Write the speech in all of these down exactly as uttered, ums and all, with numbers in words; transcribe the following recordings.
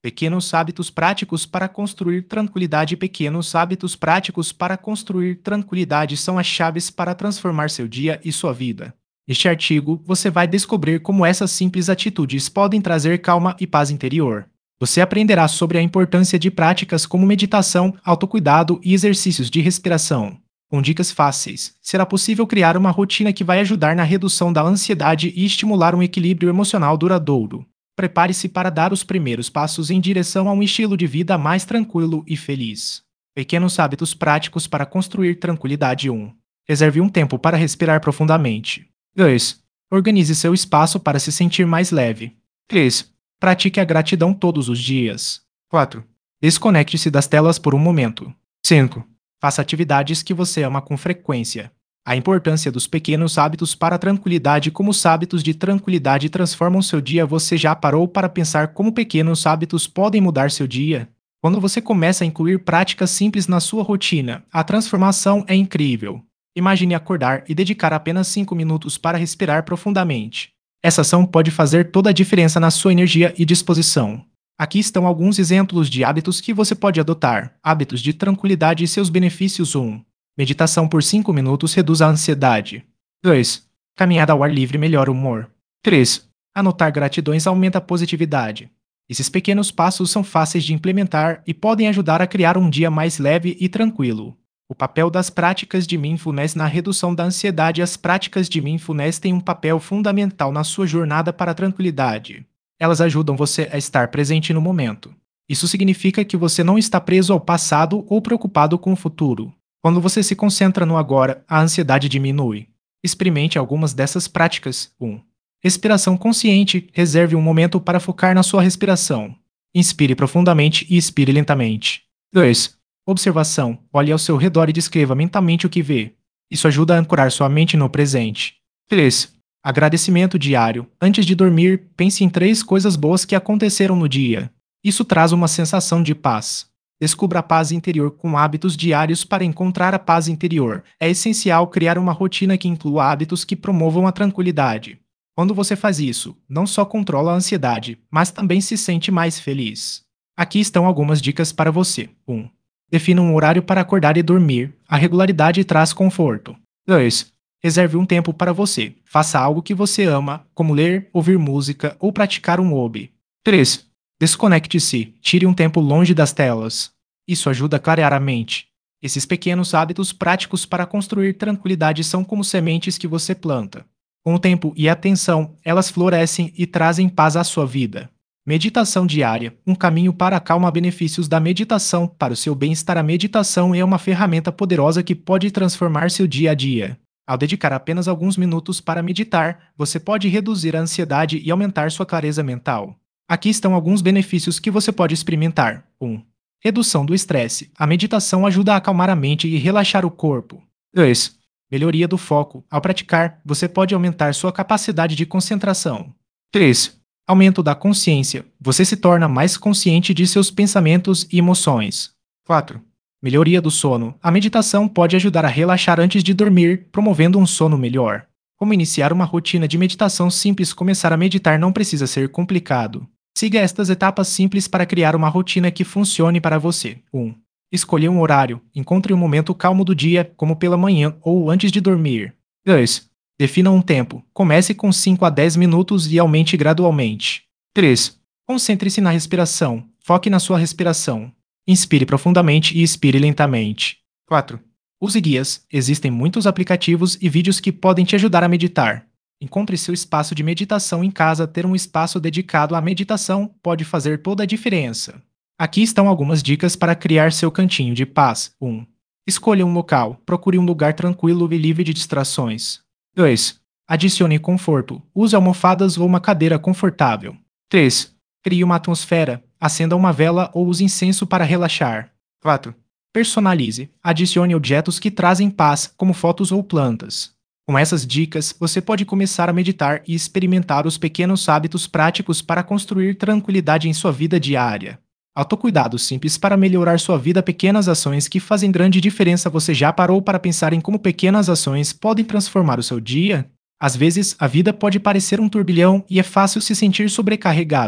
Pequenos hábitos práticos para construir tranquilidade. Pequenos hábitos práticos para construir tranquilidade são as chaves para transformar seu dia e sua vida. Neste artigo, você vai descobrir como essas simples atitudes podem trazer calma e paz interior. Você aprenderá sobre a importância de práticas como meditação, autocuidado e exercícios de respiração. Com dicas fáceis, será possível criar uma rotina que vai ajudar na redução da ansiedade e estimular um equilíbrio emocional duradouro. Prepare-se para dar os primeiros passos em direção a um estilo de vida mais tranquilo e feliz. Pequenos hábitos práticos para construir tranquilidade. um. Reserve um tempo para respirar profundamente. dois. Organize seu espaço para se sentir mais leve. três. Pratique a gratidão todos os dias. quatro. Desconecte-se das telas por um momento. cinco. Faça atividades que você ama com frequência. A importância dos pequenos hábitos para a tranquilidade. Como os hábitos de tranquilidade transformam seu dia. Você já parou para pensar como pequenos hábitos podem mudar seu dia? Quando você começa a incluir práticas simples na sua rotina, a transformação é incrível. Imagine acordar e dedicar apenas cinco minutos para respirar profundamente. Essa ação pode fazer toda a diferença na sua energia e disposição. Aqui estão alguns exemplos de hábitos que você pode adotar. Hábitos de tranquilidade e seus benefícios. um. Meditação por cinco minutos reduz a ansiedade. dois. Caminhada ao ar livre melhora o humor. três. Anotar gratidões aumenta a positividade. Esses pequenos passos são fáceis de implementar e podem ajudar a criar um dia mais leve e tranquilo. O papel das práticas de mindfulness na redução da ansiedade. As práticas de mindfulness têm um papel fundamental na sua jornada para a tranquilidade. Elas ajudam você a estar presente no momento. Isso significa que você não está preso ao passado ou preocupado com o futuro. Quando você se concentra no agora, a ansiedade diminui. Experimente algumas dessas práticas. um. Respiração consciente. Reserve um momento para focar na sua respiração. Inspire profundamente e expire lentamente. dois. Observação. Olhe ao seu redor e descreva mentalmente o que vê. Isso ajuda a ancorar sua mente no presente. três. Agradecimento diário. Antes de dormir, pense em três coisas boas que aconteceram no dia. Isso traz uma sensação de paz. Descubra a paz interior com hábitos diários. Para encontrar a paz interior, é essencial criar uma rotina que inclua hábitos que promovam a tranquilidade. Quando você faz isso, não só controla a ansiedade, mas também se sente mais feliz. Aqui estão algumas dicas para você. um. Defina um horário para acordar e dormir. A regularidade traz conforto. dois. Reserve um tempo para você. Faça algo que você ama, como ler, ouvir música ou praticar um hobby. três. Desconecte-se. Tire um tempo longe das telas. Isso ajuda a clarear a mente. Esses pequenos hábitos práticos para construir tranquilidade são como sementes que você planta. Com o tempo e atenção, elas florescem e trazem paz à sua vida. Meditação diária. Um caminho para a calma. Benefícios da meditação para o seu bem-estar. A meditação é uma ferramenta poderosa que pode transformar seu dia a dia. Ao dedicar apenas alguns minutos para meditar, você pode reduzir a ansiedade e aumentar sua clareza mental. Aqui estão alguns benefícios que você pode experimentar. um. Redução do estresse. A meditação ajuda a acalmar a mente e relaxar o corpo. dois. Melhoria do foco. Ao praticar, você pode aumentar sua capacidade de concentração. três. Aumento da consciência. Você se torna mais consciente de seus pensamentos e emoções. quatro. Melhoria do sono. A meditação pode ajudar a relaxar antes de dormir, promovendo um sono melhor. Como iniciar uma rotina de meditação simples? Começar a meditar não precisa ser complicado. Siga estas etapas simples para criar uma rotina que funcione para você. um. Escolha um horário. Encontre um momento calmo do dia, como pela manhã ou antes de dormir. dois. Defina um tempo. Comece com cinco a dez minutos e aumente gradualmente. três. Concentre-se na respiração. Foque na sua respiração. Inspire profundamente e expire lentamente. quatro. Use guias. Existem muitos aplicativos e vídeos que podem te ajudar a meditar. Encontre seu espaço de meditação em casa. Ter um espaço dedicado à meditação pode fazer toda a diferença. Aqui estão algumas dicas para criar seu cantinho de paz. um. Escolha um local. Procure um lugar tranquilo e livre de distrações. dois. Adicione conforto. Use almofadas ou uma cadeira confortável. três. Crie uma atmosfera. Acenda uma vela ou use incenso para relaxar. quatro. Personalize. Adicione objetos que trazem paz, como fotos ou plantas. Com essas dicas, você pode começar a meditar e experimentar os pequenos hábitos práticos para construir tranquilidade em sua vida diária. Autocuidado simples para melhorar sua vida. Pequenas ações que fazem grande diferença. Você já parou para pensar em como pequenas ações podem transformar o seu dia? Às vezes, a vida pode parecer um turbilhão e é fácil se sentir sobrecarregado.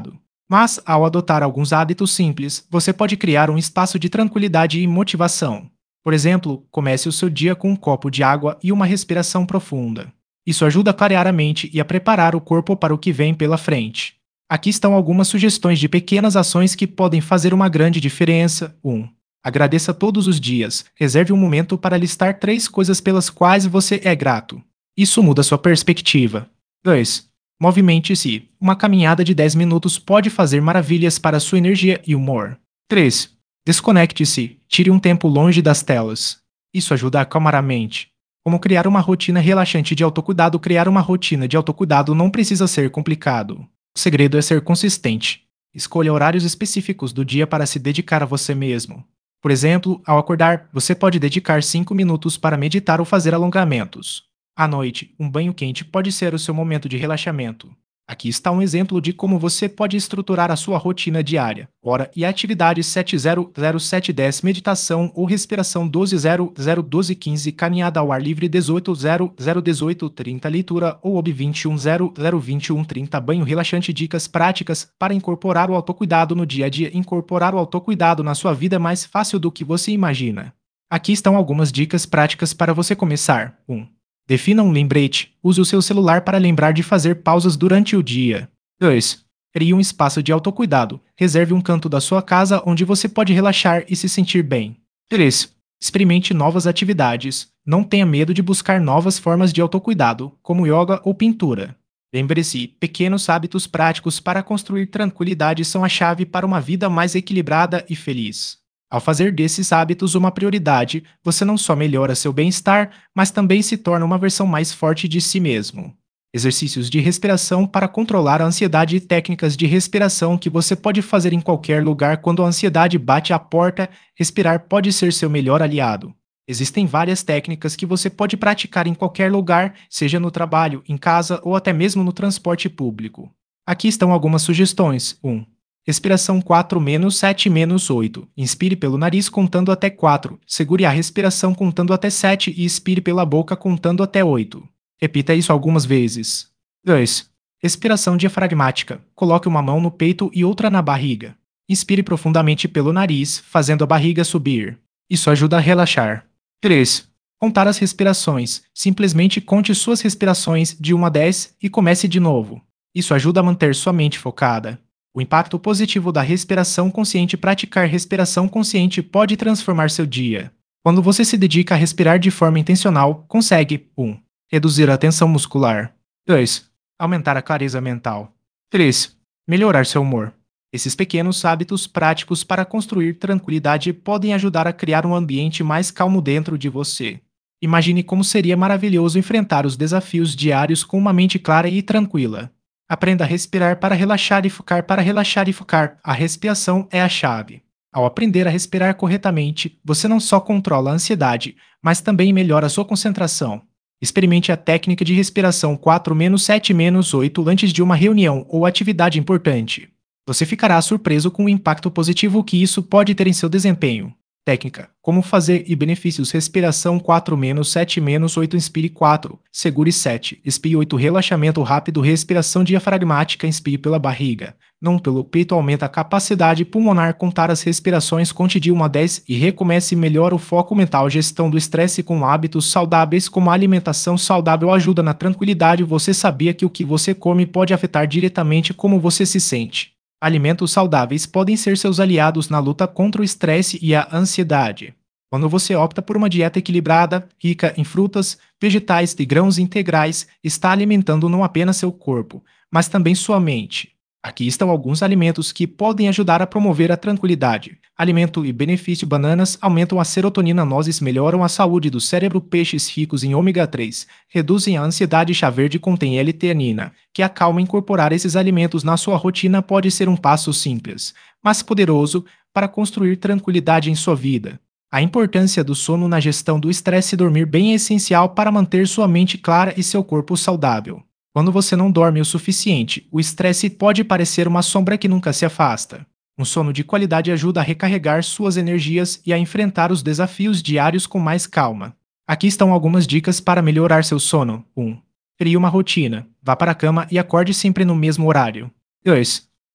Mas, ao adotar alguns hábitos simples, você pode criar um espaço de tranquilidade e motivação. Por exemplo, comece o seu dia com um copo de água e uma respiração profunda. Isso ajuda a clarear a mente e a preparar o corpo para o que vem pela frente. Aqui estão algumas sugestões de pequenas ações que podem fazer uma grande diferença. um. Agradeça todos os dias. Reserve um momento para listar três coisas pelas quais você é grato. Isso muda sua perspectiva. dois. Movimente-se. Uma caminhada de dez minutos pode fazer maravilhas para sua energia e humor. três. Desconecte-se. Tire um tempo longe das telas. Isso ajuda a acalmar a mente. Como criar uma rotina relaxante de autocuidado? Criar uma rotina de autocuidado não precisa ser complicado. O segredo é ser consistente. Escolha horários específicos do dia para se dedicar a você mesmo. Por exemplo, ao acordar, você pode dedicar cinco minutos para meditar ou fazer alongamentos. À noite, um banho quente pode ser o seu momento de relaxamento. Aqui está um exemplo de como você pode estruturar a sua rotina diária. Hora e atividade sete zero zero sete dez, meditação ou respiração doze zero zero doze quinze, caminhada ao ar livre dezoito zero zero dezoito trinta, leitura ou hobby vinte e um zero zero vinte e um trinta, banho relaxante. Dicas práticas para incorporar o autocuidado no dia a dia. Incorporar o autocuidado na sua vida é mais fácil do que você imagina. Aqui estão algumas dicas práticas para você começar. um. Defina um lembrete. Use o seu celular para lembrar de fazer pausas durante o dia. dois. Crie um espaço de autocuidado. Reserve um canto da sua casa onde você pode relaxar e se sentir bem. três. Experimente novas atividades. Não tenha medo de buscar novas formas de autocuidado, como yoga ou pintura. Lembre-se, pequenos hábitos práticos para construir tranquilidade são a chave para uma vida mais equilibrada e feliz. Ao fazer desses hábitos uma prioridade, você não só melhora seu bem-estar, mas também se torna uma versão mais forte de si mesmo. Exercícios de respiração para controlar a ansiedade e técnicas de respiração que você pode fazer em qualquer lugar quando a ansiedade bate à porta. Respirar pode ser seu melhor aliado. Existem várias técnicas que você pode praticar em qualquer lugar, seja no trabalho, em casa ou até mesmo no transporte público. Aqui estão algumas sugestões. um. Respiração quatro sete oito. Inspire pelo nariz contando até quatro. Segure a respiração contando até sete e expire pela boca contando até oito. Repita isso algumas vezes. dois. Respiração diafragmática. Coloque uma mão no peito e outra na barriga. Inspire profundamente pelo nariz, fazendo a barriga subir. Isso ajuda a relaxar. três. Contar as respirações. Simplesmente conte suas respirações de um a dez e comece de novo. Isso ajuda a manter sua mente focada. O impacto positivo da respiração consciente. Praticar respiração consciente pode transformar seu dia. Quando você se dedica a respirar de forma intencional, consegue um. Reduzir a tensão muscular. dois. Aumentar a clareza mental. três. Melhorar seu humor. Esses pequenos hábitos práticos para construir tranquilidade podem ajudar a criar um ambiente mais calmo dentro de você. Imagine como seria maravilhoso enfrentar os desafios diários com uma mente clara e tranquila. Aprenda a respirar para relaxar e focar. Para relaxar e focar, a respiração é a chave. Ao aprender a respirar corretamente, você não só controla a ansiedade, mas também melhora a sua concentração. Experimente a técnica de respiração quatro sete oito antes de uma reunião ou atividade importante. Você ficará surpreso com o impacto positivo que isso pode ter em seu desempenho. Técnica: como fazer e benefícios. Respiração quatro sete oito. Inspire quatro, segure sete, expire oito. Relaxamento rápido. Respiração diafragmática. Inspire pela barriga, não pelo peito. Aumenta a capacidade pulmonar. Contar as respirações. Conte de um a dez e recomece. Melhora o foco mental. Gestão do estresse com hábitos saudáveis como a alimentação saudável ajuda na tranquilidade. Você sabia que o que você come pode afetar diretamente como você se sente? Alimentos saudáveis podem ser seus aliados na luta contra o estresse e a ansiedade. Quando você opta por uma dieta equilibrada, rica em frutas, vegetais e grãos integrais, está alimentando não apenas seu corpo, mas também sua mente. Aqui estão alguns alimentos que podem ajudar a promover a tranquilidade. Alimento e benefício: bananas aumentam a serotonina, nozes melhoram a saúde do cérebro, peixes ricos em ômega três reduzem a ansiedade, chá verde contém L-teanina, que acalma. Incorporar esses alimentos na sua rotina pode ser um passo simples, mas poderoso, para construir tranquilidade em sua vida. A importância do sono na gestão do estresse: dormir bem é essencial para manter sua mente clara e seu corpo saudável. Quando você não dorme o suficiente, o estresse pode parecer uma sombra que nunca se afasta. Um sono de qualidade ajuda a recarregar suas energias e a enfrentar os desafios diários com mais calma. Aqui estão algumas dicas para melhorar seu sono. um. Crie uma rotina. Vá para a cama e acorde sempre no mesmo horário. dois.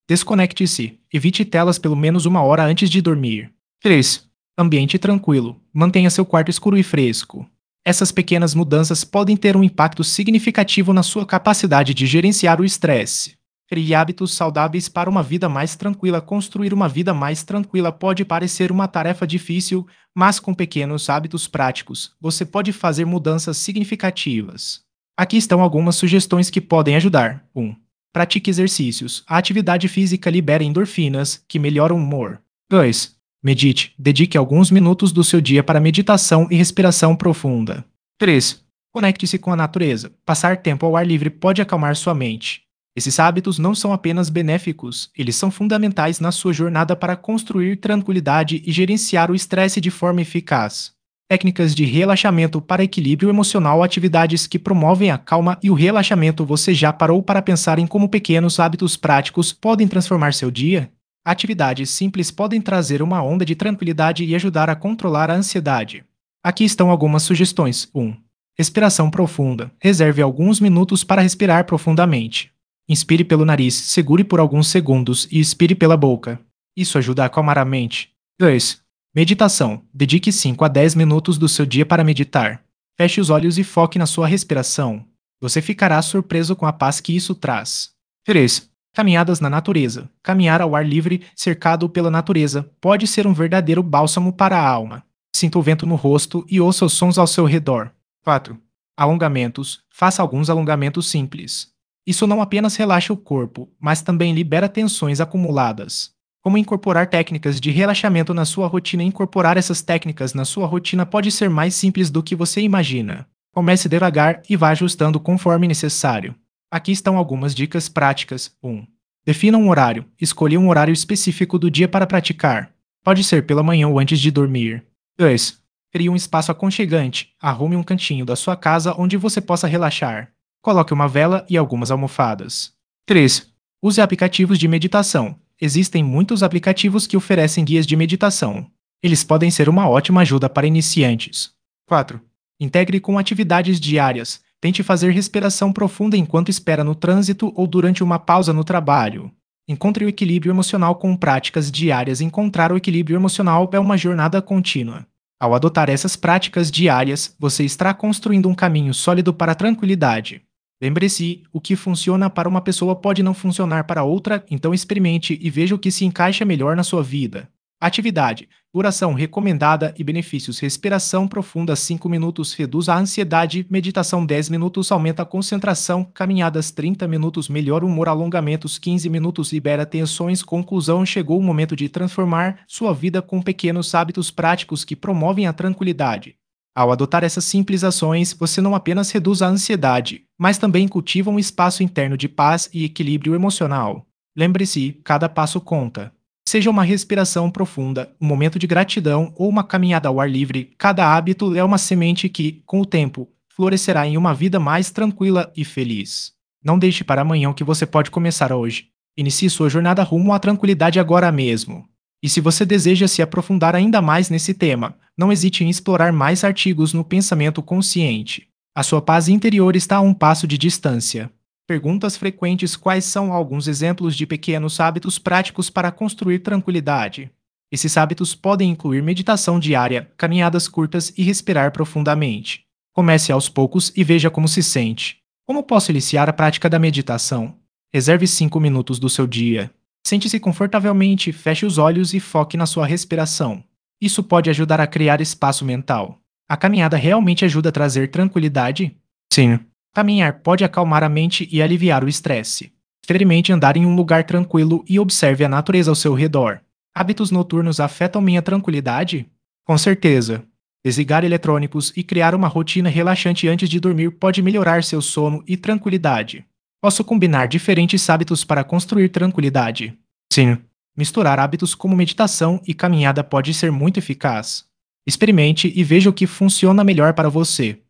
Desconecte-se. Evite telas pelo menos uma hora antes de dormir. três. Ambiente tranquilo. Mantenha seu quarto escuro e fresco. Essas pequenas mudanças podem ter um impacto significativo na sua capacidade de gerenciar o estresse. Crie hábitos saudáveis para uma vida mais tranquila. Construir uma vida mais tranquila pode parecer uma tarefa difícil, mas com pequenos hábitos práticos, você pode fazer mudanças significativas. Aqui estão algumas sugestões que podem ajudar. um. Pratique exercícios. A atividade física libera endorfinas, que melhoram o humor. dois. Medite. Dedique alguns minutos do seu dia para meditação e respiração profunda. três. Conecte-se com a natureza. Passar tempo ao ar livre pode acalmar sua mente. Esses hábitos não são apenas benéficos, eles são fundamentais na sua jornada para construir tranquilidade e gerenciar o estresse de forma eficaz. Técnicas de relaxamento para equilíbrio emocional. Atividades que promovem a calma e o relaxamento. Você já parou para pensar em como pequenos hábitos práticos podem transformar seu dia? Atividades simples podem trazer uma onda de tranquilidade e ajudar a controlar a ansiedade. Aqui estão algumas sugestões. um. Respiração profunda. Reserve alguns minutos para respirar profundamente. Inspire pelo nariz, segure por alguns segundos e expire pela boca. Isso ajuda a acalmar a mente. dois. Meditação. Dedique cinco a dez minutos do seu dia para meditar. Feche os olhos e foque na sua respiração. Você ficará surpreso com a paz que isso traz. três. Caminhadas na natureza. Caminhar ao ar livre, cercado pela natureza, pode ser um verdadeiro bálsamo para a alma. Sinta o vento no rosto e ouça os sons ao seu redor. quatro. Alongamentos. Faça alguns alongamentos simples. Isso não apenas relaxa o corpo, mas também libera tensões acumuladas. Como incorporar técnicas de relaxamento na sua rotina? Incorporar essas técnicas na sua rotina pode ser mais simples do que você imagina. Comece devagar e vá ajustando conforme necessário. Aqui estão algumas dicas práticas. um. Defina um horário. Escolha um horário específico do dia para praticar. Pode ser pela manhã ou antes de dormir. dois. Crie um espaço aconchegante. Arrume um cantinho da sua casa onde você possa relaxar. Coloque uma vela e algumas almofadas. três. Use aplicativos de meditação. Existem muitos aplicativos que oferecem guias de meditação. Eles podem ser uma ótima ajuda para iniciantes. quatro. Integre com atividades diárias. Tente fazer respiração profunda enquanto espera no trânsito ou durante uma pausa no trabalho. Encontre o equilíbrio emocional com práticas diárias. Encontrar o equilíbrio emocional é uma jornada contínua. Ao adotar essas práticas diárias, você estará construindo um caminho sólido para a tranquilidade. Lembre-se, o que funciona para uma pessoa pode não funcionar para outra, então experimente e veja o que se encaixa melhor na sua vida. Atividade. Duração recomendada e benefícios. Respiração profunda cinco minutos reduz a ansiedade, meditação dez minutos aumenta a concentração, caminhadas trinta minutos melhora o humor, alongamentos quinze minutos libera tensões. Conclusão: chegou o momento de transformar sua vida com pequenos hábitos práticos que promovem a tranquilidade. Ao adotar essas simples ações, você não apenas reduz a ansiedade, mas também cultiva um espaço interno de paz e equilíbrio emocional. Lembre-se, cada passo conta. Seja uma respiração profunda, um momento de gratidão ou uma caminhada ao ar livre, cada hábito é uma semente que, com o tempo, florescerá em uma vida mais tranquila e feliz. Não deixe para amanhã o que você pode começar hoje. Inicie sua jornada rumo à tranquilidade agora mesmo. E se você deseja se aprofundar ainda mais nesse tema, não hesite em explorar mais artigos no Pensamento Consciente. A sua paz interior está a um passo de distância. Perguntas frequentes: quais são alguns exemplos de pequenos hábitos práticos para construir tranquilidade? Esses hábitos podem incluir meditação diária, caminhadas curtas e respirar profundamente. Comece aos poucos e veja como se sente. Como posso iniciar a prática da meditação? Reserve cinco minutos do seu dia. Sente-se confortavelmente, feche os olhos e foque na sua respiração. Isso pode ajudar a criar espaço mental. A caminhada realmente ajuda a trazer tranquilidade? Sim. Caminhar pode acalmar a mente e aliviar o estresse. Experimente andar em um lugar tranquilo e observe a natureza ao seu redor. Hábitos noturnos afetam minha tranquilidade? Com certeza. Desligar eletrônicos e criar uma rotina relaxante antes de dormir pode melhorar seu sono e tranquilidade. Posso combinar diferentes hábitos para construir tranquilidade? Sim. Misturar hábitos como meditação e caminhada pode ser muito eficaz. Experimente e veja o que funciona melhor para você.